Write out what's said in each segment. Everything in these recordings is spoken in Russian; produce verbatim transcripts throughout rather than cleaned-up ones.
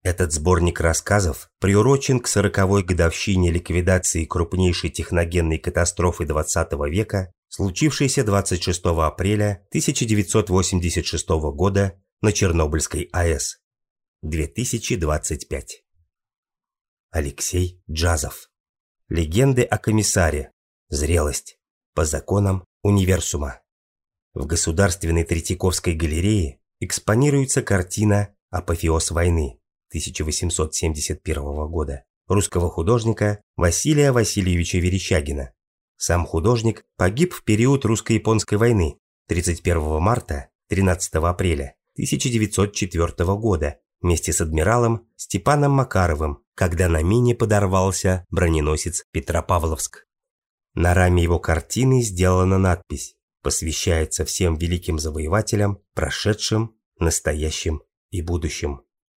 Этот сборник рассказов приурочен к сороковой годовщине ликвидации крупнейшей техногенной катастрофы двадцатого века, случившейся двадцать шестого апреля тысяча девятьсот восемьдесят шестого года на Чернобыльской АЭС. две тысячи двадцать пять. Алексей Джазов. Легенды о комиссаре. Зрелость. По законам универсума. В Государственной Третьяковской галерее экспонируется картина «Апофеоз войны» тысяча восемьсот семьдесят первого года русского художника Василия Васильевича Верещагина. Сам художник погиб в период русско-японской войны тридцать первого марта – тринадцатого апреля тысяча девятьсот четвёртого года вместе с адмиралом Степаном Макаровым, когда на мине подорвался броненосец Петропавловск. На раме его картины сделана надпись: «Посвящается всем великим завоевателям, прошедшим, настоящим и будущим».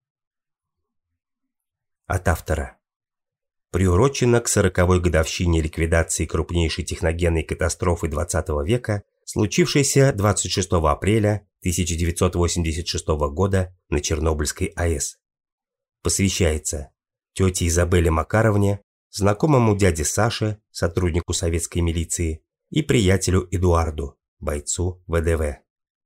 От автора. Приурочено к сороковой годовщине ликвидации крупнейшей техногенной катастрофы двадцатого века, случившейся двадцать шестого апреля тысяча девятьсот восемьдесят шестого года на Чернобыльской АЭС. Посвящается тете Изабелле Макаровне, знакомому дяде Саше, сотруднику советской милиции, и приятелю Эдуарду, бойцу ВДВ.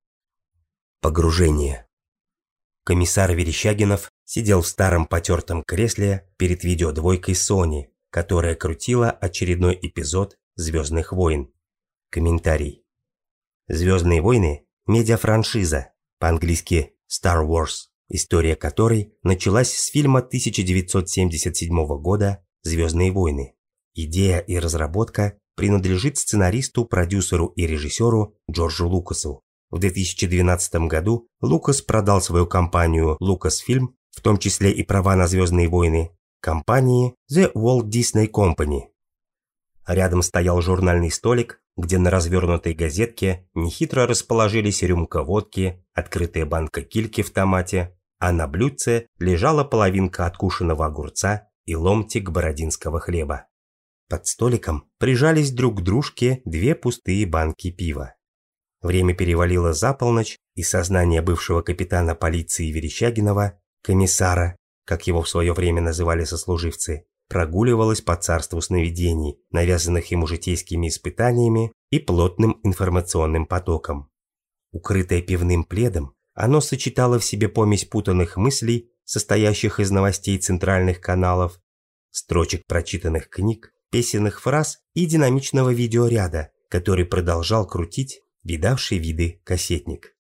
Погружение. Комиссар Верещагинов сидел в старом потертом кресле перед видеодвойкой Sony, которая крутила очередной эпизод «Звездных войн». Комментарий. «Звездные войны» – медиафраншиза, по-английски Star Wars, история которой началась с фильма тысяча девятьсот семьдесят седьмого года «Звездные войны». Идея и разработка принадлежит сценаристу, продюсеру и режиссеру Джорджу Лукасу. В две тысячи двенадцатом году Лукас продал свою компанию Lucasfilm, в том числе и права на «Звездные войны», компании The Walt Disney Company. Рядом стоял журнальный столик, где на развернутой газетке нехитро расположились рюмка водки, открытая банка кильки в томате, а на блюдце лежала половинка откушенного огурца и ломтик бородинского хлеба. Под столиком прижались друг к дружке две пустые банки пива. Время перевалило за полночь, и сознание бывшего капитана полиции Верещагинова, комиссара, как его в свое время называли сослуживцы, прогуливалось по царству сновидений, навязанных ему житейскими испытаниями и плотным информационным потоком. Укрытое пивным пледом, оно сочетало в себе помесь путанных мыслей, состоящих из новостей центральных каналов, строчек прочитанных книг, песенных фраз и динамичного видеоряда, который продолжал крутить видавший виды кассетник.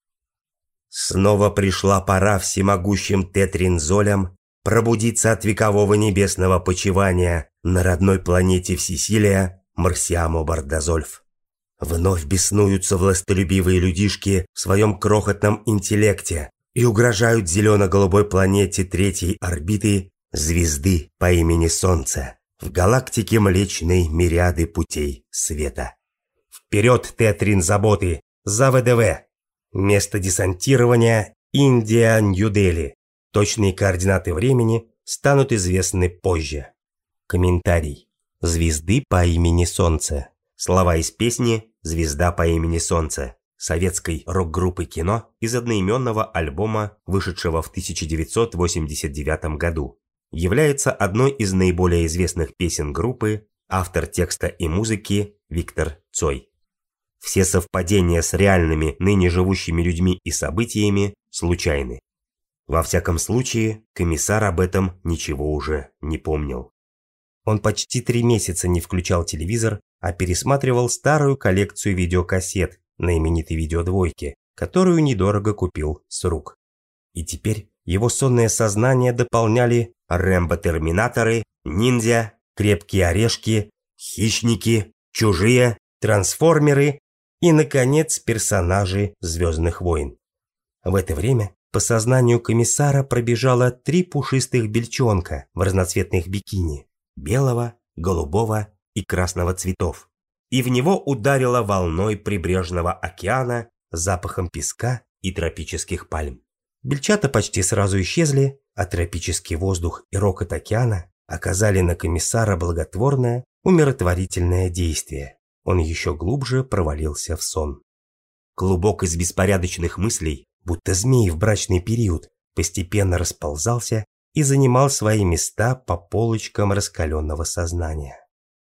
Снова пришла пора всемогущим тетринзолям пробудиться от векового небесного почивания на родной планете всесилия Марсиамо-Бардазольф. Вновь беснуются властолюбивые людишки в своем крохотном интеллекте и угрожают зелено-голубой планете третьей орбиты звезды по имени Солнце в галактике Млечной мириады путей света. Вперед, тетрин-заботы, за ВДВ! Место десантирования – Индия, Нью-Дели. Точные координаты времени станут известны позже. Комментарий. Звезды по имени Солнце. Слова из песни «Звезда по имени Солнце» советской рок-группы «Кино» из одноименного альбома, вышедшего в тысяча девятьсот восемьдесят девятом году. Является одной из наиболее известных песен группы, автор текста и музыки Виктор Цой. Все совпадения с реальными ныне живущими людьми и событиями случайны. Во всяком случае, комиссар об этом ничего уже не помнил. Он почти три месяца не включал телевизор, а пересматривал старую коллекцию видеокассет на именитой видеодвойке, которую недорого купил с рук. И теперь его сонное сознание дополняли Рэмбо-терминаторы, ниндзя, крепкие орешки, хищники, чужие, трансформеры и, наконец, персонажи «Звездных войн». В это время по сознанию комиссара пробежало три пушистых бельчонка в разноцветных бикини – белого, голубого и красного цветов. И в него ударило волной прибрежного океана запахом песка и тропических пальм. Бельчата почти сразу исчезли, а тропический воздух и рокот океана оказали на комиссара благотворное, умиротворительное действие. Он еще глубже провалился в сон. Клубок из беспорядочных мыслей, будто змеи в брачный период, постепенно расползался и занимал свои места по полочкам раскаленного сознания.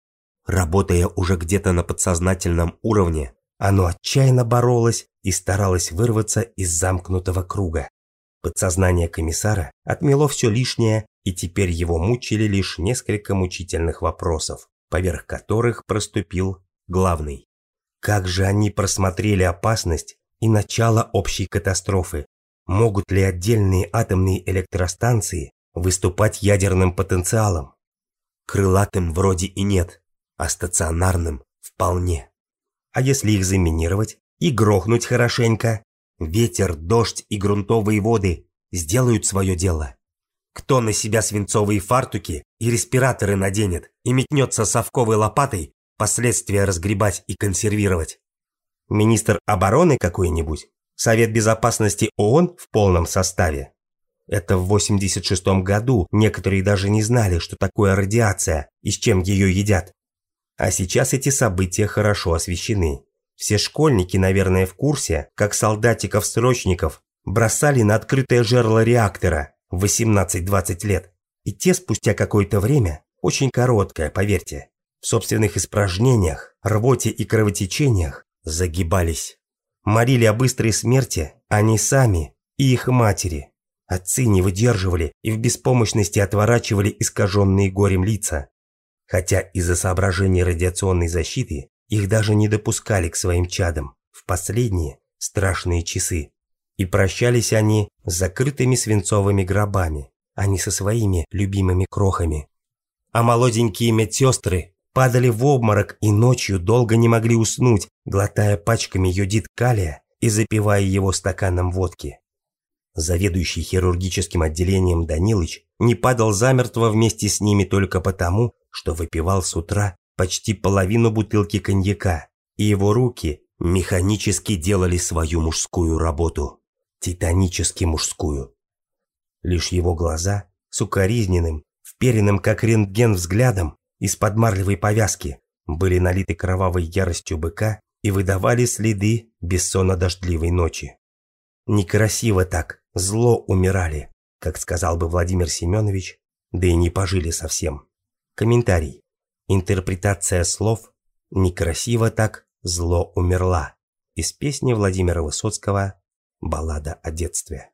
Работая уже где-то на подсознательном уровне, оно отчаянно боролось и старалось вырваться из замкнутого круга. Подсознание комиссара отмело все лишнее, и теперь его мучили лишь несколько мучительных вопросов, поверх которых проступил главный. Как же они просмотрели опасность и начало общей катастрофы? Могут ли отдельные атомные электростанции выступать ядерным потенциалом? Крылатым вроде и нет, а стационарным вполне. А если их заминировать и грохнуть хорошенько? Ветер, дождь и грунтовые воды сделают свое дело. Кто на себя свинцовые фартуки и респираторы наденет и метнется совковой лопатой последствия разгребать и консервировать? Министр обороны какой-нибудь? Совет безопасности ООН в полном составе? Это в восемьдесят шестом году некоторые даже не знали, что такое радиация и с чем ее едят. А сейчас эти события хорошо освещены. Все школьники, наверное, в курсе, как солдатиков-срочников бросали на открытое жерло реактора в восемнадцать-двадцать лет. И те спустя какое-то время, очень короткое, поверьте, в собственных испражнениях, рвоте и кровотечениях загибались. Молили о быстрой смерти они сами и их матери. Отцы не выдерживали и в беспомощности отворачивали искаженные горем лица. Хотя из-за соображений радиационной защиты их даже не допускали к своим чадам в последние страшные часы. И прощались они с закрытыми свинцовыми гробами, а не со своими любимыми крохами. А молоденькие медсестры падали в обморок и ночью долго не могли уснуть, глотая пачками йодид калия и запивая его стаканом водки. Заведующий хирургическим отделением Данилыч не падал замертво вместе с ними только потому, что выпивал с утра почти половину бутылки коньяка, и его руки механически делали свою мужскую работу, титанически мужскую. Лишь его глаза с укоризненным, вперенным как рентген взглядом из-под марлевой повязки были налиты кровавой яростью быка и выдавали следы бессонно-дождливой ночи. Некрасиво так, зло умирали, как сказал бы Владимир Семенович, да и не пожили совсем. Комментарий. Интерпретация слов «некрасиво так, зло умерла» из песни Владимира Высоцкого «Баллада о детстве».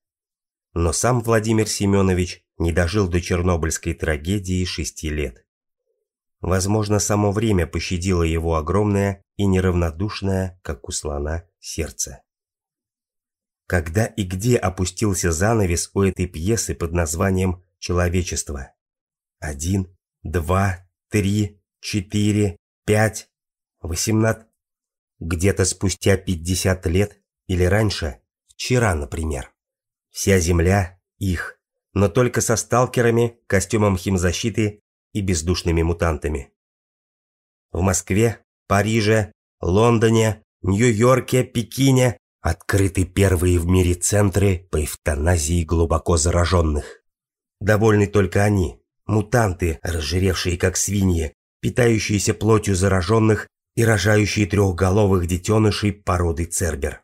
Но сам Владимир Семенович не дожил до чернобыльской трагедии шести лет. Возможно, само время пощадило его огромное и неравнодушное, как у слона, сердце. Когда и где опустился занавес у этой пьесы под названием «Человечество»? Один, два, три, четыре, пять, восемнадцать. Где-то спустя пятьдесят лет или раньше, вчера, например. Вся земля их, но только со сталкерами, костюмом химзащиты и бездушными мутантами. В Москве, Париже, Лондоне, Нью-Йорке, Пекине открыты первые в мире центры по эвтаназии глубоко зараженных. Довольны только они, мутанты, разжиревшие как свиньи, питающиеся плотью зараженных и рожающие трехголовых детенышей породы Цербер.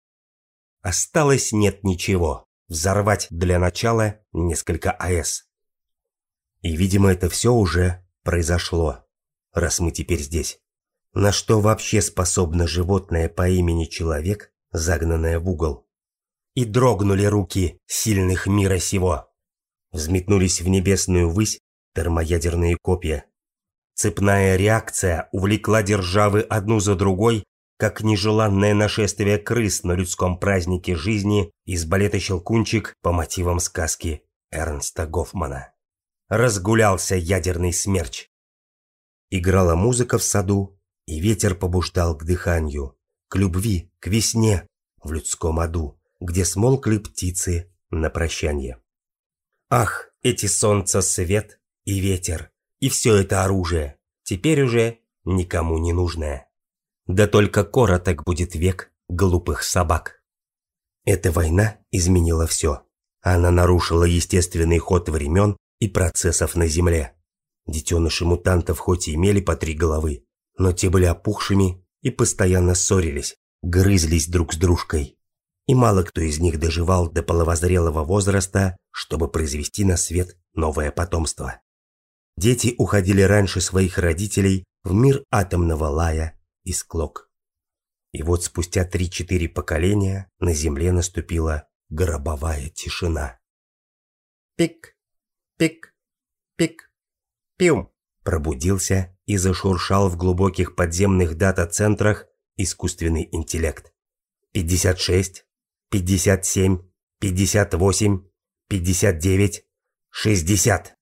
Осталось нет ничего. Взорвать для начала несколько АЭС. И, видимо, это все уже произошло, раз мы теперь здесь. На что вообще способно животное по имени человек, загнанное в угол? И дрогнули руки сильных мира сего. Взметнулись в небесную высь термоядерные копья. Цепная реакция увлекла державы одну за другой, как нежеланное нашествие крыс на людском празднике жизни из балета «Щелкунчик» по мотивам сказки Эрнста Гофмана. Разгулялся ядерный смерч. Играла музыка в саду, и ветер побуждал к дыханию, к любви, к весне в людском аду, где смолкли птицы на прощанье. Ах, эти солнца свет и ветер, и все это оружие, теперь уже никому не нужное. Да только короток будет век глупых собак. Эта война изменила все. Она нарушила естественный ход времен и процессов на Земле. Детеныши мутантов хоть и имели по три головы, но те были опухшими и постоянно ссорились, грызлись друг с дружкой. и мало кто из них доживал до половозрелого возраста, чтобы произвести на свет новое потомство. Дети уходили раньше своих родителей в мир атомного лая и склок. И вот спустя три-четыре поколения на Земле наступила гробовая тишина. Пик, пик, пик, пиум. Пробудился и зашуршал в глубоких подземных дата-центрах искусственный интеллект. пятьдесят шесть, пятьдесят семь, пятьдесят восемь, пятьдесят девять, шестьдесят.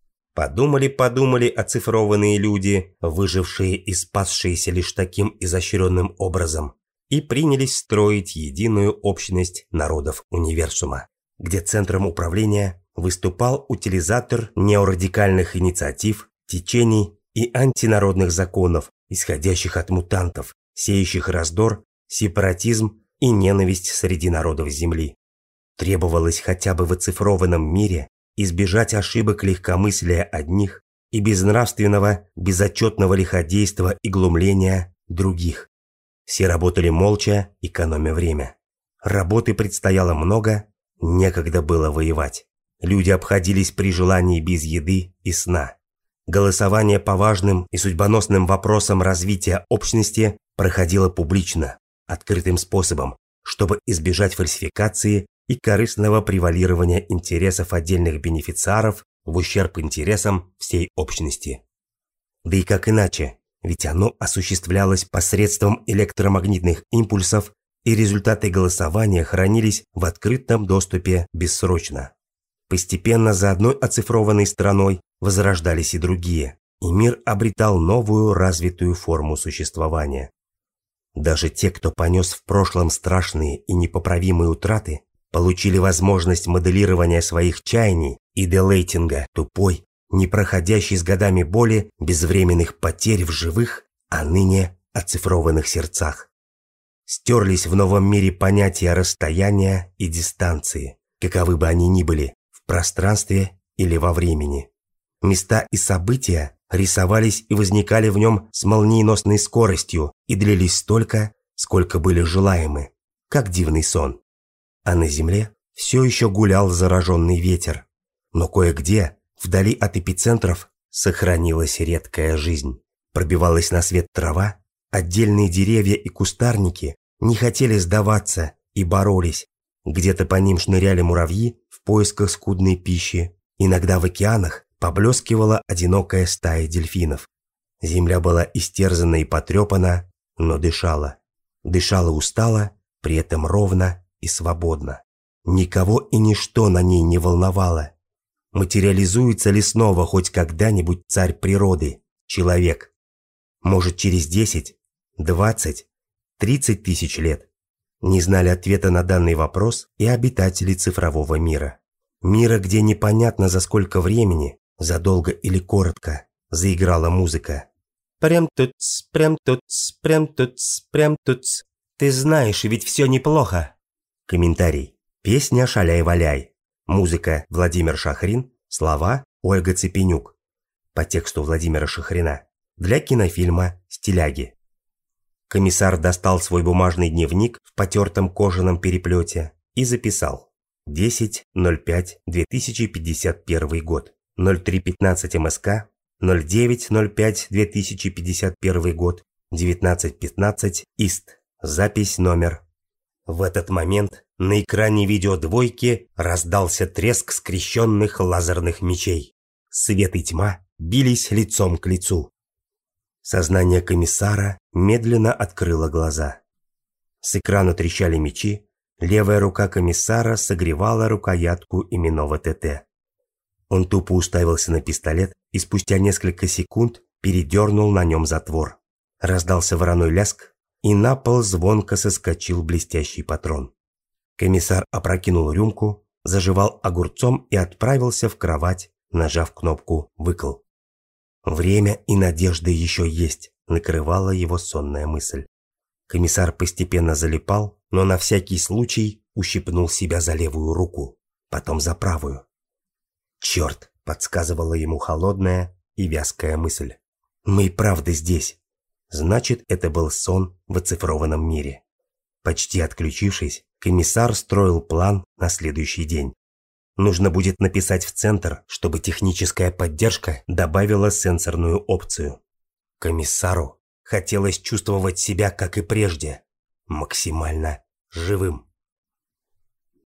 Подумали-подумали оцифрованные люди, выжившие и спасшиеся лишь таким изощренным образом, и принялись строить единую общность народов универсума, где центром управления выступал утилизатор неорадикальных инициатив, течений и антинародных законов, исходящих от мутантов, сеющих раздор, сепаратизм и ненависть среди народов Земли. Требовалось хотя бы в оцифрованном мире избежать ошибок легкомыслия одних и безнравственного, безотчетного лиходейства и глумления других. Все работали молча, экономя время. Работы предстояло много, некогда было воевать. Люди обходились при желании без еды и сна. Голосование по важным и судьбоносным вопросам развития общности проходило публично, открытым способом, чтобы избежать фальсификации и корыстного превалирования интересов отдельных бенефициаров в ущерб интересам всей общности. Да и как иначе, ведь оно осуществлялось посредством электромагнитных импульсов, и результаты голосования хранились в открытом доступе бессрочно. Постепенно за одной оцифрованной страной возрождались и другие, и мир обретал новую развитую форму существования. Даже те, кто понес в прошлом страшные и непоправимые утраты, получили возможность моделирования своих чаяний и делейтинга тупой, не проходящей с годами боли безвременных потерь в живых, а ныне оцифрованных сердцах. Стерлись в новом мире понятия расстояния и дистанции, каковы бы они ни были, в пространстве или во времени. Места и события рисовались и возникали в нем с молниеносной скоростью и длились столько, сколько были желаемы, как дивный сон. А на земле все еще гулял зараженный ветер, но кое-где, вдали от эпицентров, сохранилась редкая жизнь. Пробивалась на свет трава, отдельные деревья и кустарники не хотели сдаваться и боролись. Где-то по ним шныряли муравьи в поисках скудной пищи. Иногда в океанах поблескивала одинокая стая дельфинов. Земля была истерзана и потрепана, но дышала. Дышала устало, при этом ровно и свободно. Никого и ничто на ней не волновало. Материализуется ли снова хоть когда-нибудь царь природы, человек? Может, через десять, двадцать, тридцать тысяч лет? Не знали ответа на данный вопрос и обитатели цифрового мира. Мира, где непонятно за сколько времени, задолго или коротко, заиграла музыка. Прям тут-с, прям тут-с, прям тут-с, прям тут-с. Ты знаешь, ведь все неплохо. Комментарий. Песня «Шаляй-валяй». Музыка Владимир Шахрин. Слова Ольга Цепенюк. По тексту Владимира Шахрина. Для кинофильма «Стиляги». Комиссар достал свой бумажный дневник в потертом кожаном переплете и записал. десять ноль пять две тысячи пятьдесят первый год. ноль три пятнадцать МСК. ноль девять ноль пять две тысячи пятьдесят первый год. девятнадцать пятнадцать ИСТ. Запись номер. В этот момент на экране видеодвойки раздался треск скрещенных лазерных мечей. Свет и тьма бились лицом к лицу. Сознание комиссара медленно открыло глаза. С экрана трещали мечи, левая рука комиссара согревала рукоятку именного ТТ. Он тупо уставился на пистолет и спустя несколько секунд передернул на нем затвор. Раздался вороной ляск, и на пол звонко соскочил блестящий патрон. Комиссар опрокинул рюмку, заживал огурцом и отправился в кровать, нажав кнопку «Выкл». Время и надежда еще есть, накрывала его сонная мысль. Комиссар постепенно залипал, но на всякий случай ущипнул себя за левую руку, потом за правую. «Черт!» – подсказывала ему холодная и вязкая мысль. «Мы и правда здесь. Значит, это был сон в оцифрованном мире». Почти отключившись, Комиссар строил план на следующий день. Нужно будет написать в центр, чтобы техническая поддержка добавила сенсорную опцию. Комиссару хотелось чувствовать себя, как и прежде, максимально живым.